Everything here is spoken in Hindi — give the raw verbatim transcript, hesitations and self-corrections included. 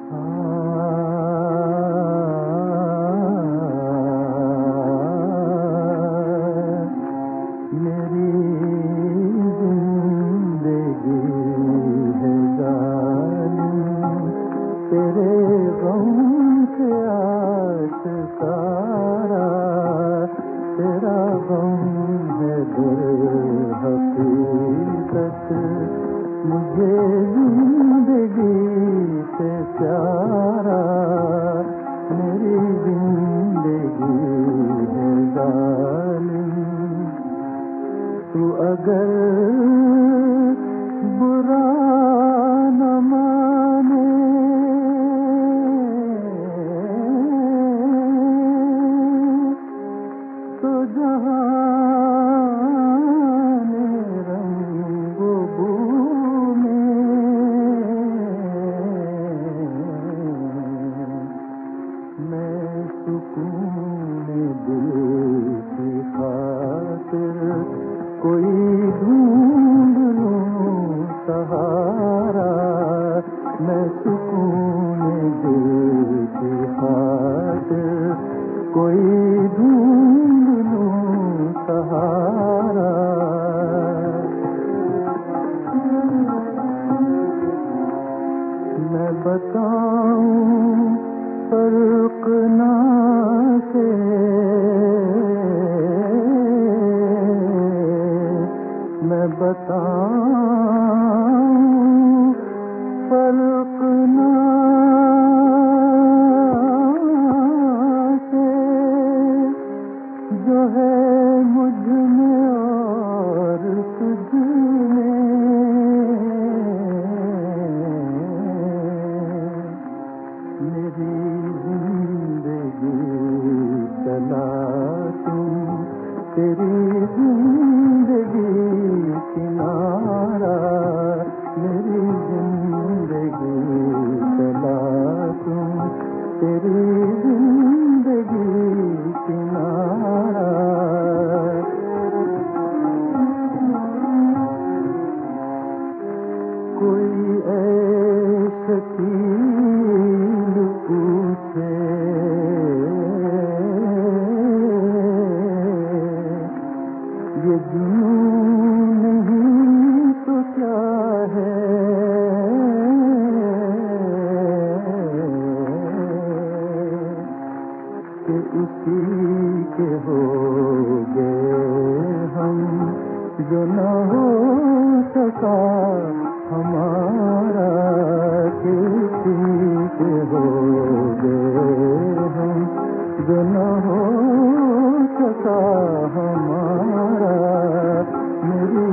मुझे जिंदगी से प्यारा मेरी जिंदगी है जालिम। तू अगर बुरा न माने तो जहाँ कोई ढूंढ लूं सहारा, मैं सुकून दिल की खातिर कोई ढूंढ लूं सहारा। मैं बताऊं फर्क ना से मैं बताऊं फर्क ना से जो है मुझ में और तुझ में। मेरी जिंदगी चला तू तेरी जिंदगी किनारा, मेरी जिंदगी चला तू तेरी जिंदगी किनारा। कोई ऐसा कील पूछे ये जुनून नहीं तो क्या है, कि उसी के हो गए हम जो न हो सका हमारा, कि उसी के हो गए हम जो न हो सका हमारा। मेरी